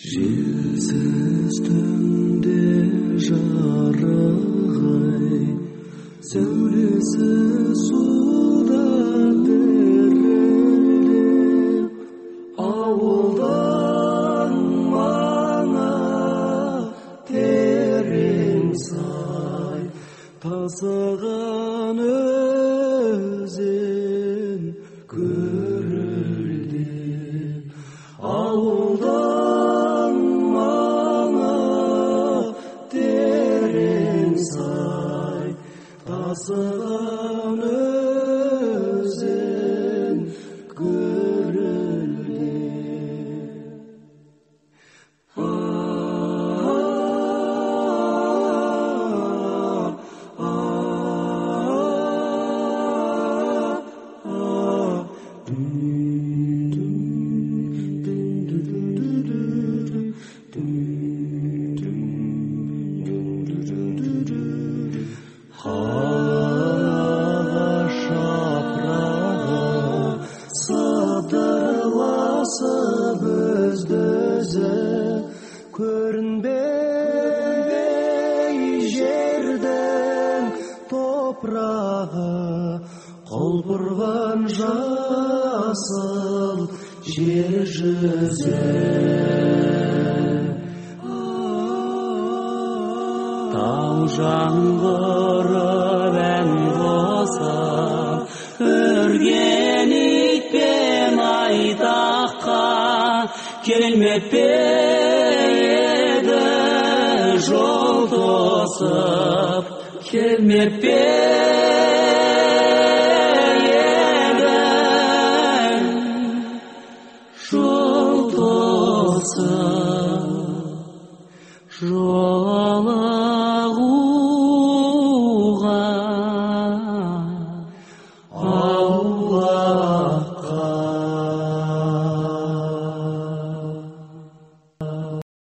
Желсіз түнде жарығай, сәулесі суда дірілдеп, ауылдан маңа терең сай, тасыған өзен гүрілдеп, ауылдан маңа терең сай, тасыған өзен сыдырласып өзді-өзі көрінбей жердің топырағы, құлпырған жасыл жер жүзі. Тау жаңғырып ән қосып, үрген итпен айтаққа келмеп пе еді жол тосып, келмеп пе еді жол тосып, жол